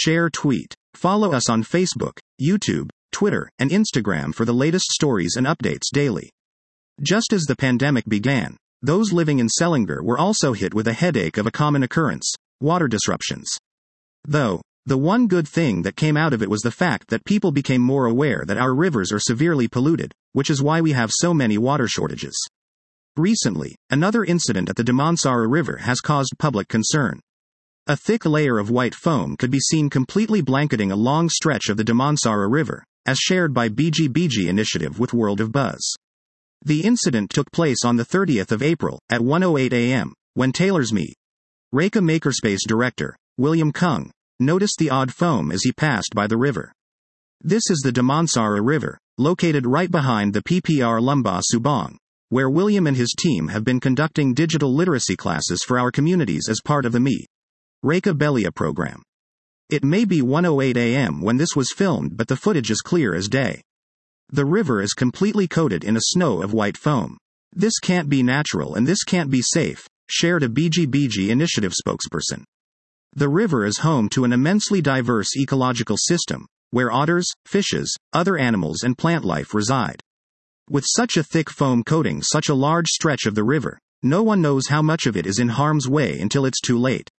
Share tweet. Follow us on Facebook, YouTube, Twitter, and Instagram for the latest stories and updates daily. Just as the pandemic began, those living in Selangor were also hit with a headache of a common occurrence: water disruptions. Though, the one good thing that came out of it was the fact that people became more aware that our rivers are severely polluted, which is why we have so many water shortages. Recently, another incident at the Damansara River has caused public concern. A thick layer of white foam could be seen completely blanketing a long stretch of the Damansara River, as shared by BG Initiative with World of Buzz. The incident took place on the 30th of April, at 1:08 a.m., when Taylor's Me. Reka Makerspace director, William Kung, noticed the odd foam as he passed by the river. This is the Damansara River, located right behind the PPR Lembah Subang, where William and his team have been conducting digital literacy classes for our communities as part of the Me. Reka Belia program. It may be 1:08 a.m. when this was filmed, but the footage is clear as day. The river is completely coated in a snow of white foam. This can't be natural and this can't be safe, shared a BG Initiative spokesperson. The river is home to an immensely diverse ecological system, where otters, fishes, other animals and plant life reside. With such a thick foam coating such a large stretch of the river, no one knows how much of it is in harm's way until it's too late.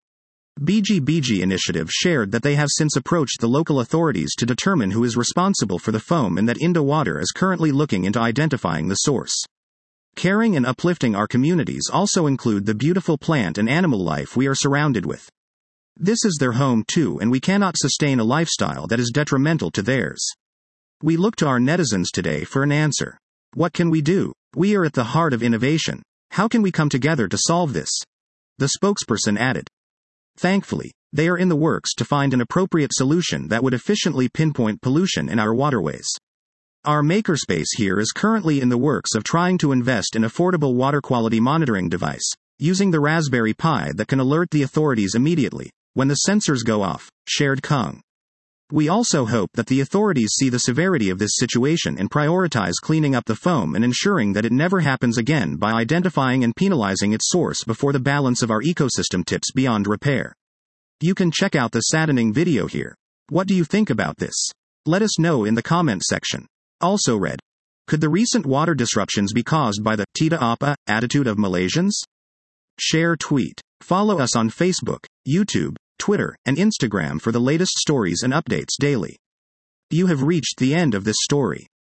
BG Initiative shared that they have since approached the local authorities to determine who is responsible for the foam and that Indo Water is currently looking into identifying the source. Caring and uplifting our communities also include the beautiful plant and animal life we are surrounded with. This is their home too, and we cannot sustain a lifestyle that is detrimental to theirs. We look to our netizens today for an answer. What can we do? We are at the heart of innovation. How can we come together to solve this? The spokesperson added. Thankfully, they are in the works to find an appropriate solution that would efficiently pinpoint pollution in our waterways. Our makerspace here is currently in the works of trying to invest in affordable water quality monitoring device, using the Raspberry Pi that can alert the authorities immediately when the sensors go off, shared Kung. We also hope that the authorities see the severity of this situation and prioritize cleaning up the foam and ensuring that it never happens again by identifying and penalizing its source before the balance of our ecosystem tips beyond repair. You can check out the saddening video here. What do you think about this? Let us know in the comment section. Also read. Could the recent water disruptions be caused by the "Tidak apa" attitude of Malaysians? Share tweet. Follow us on Facebook, YouTube, Twitter, and Instagram for the latest stories and updates daily. You have reached the end of this story.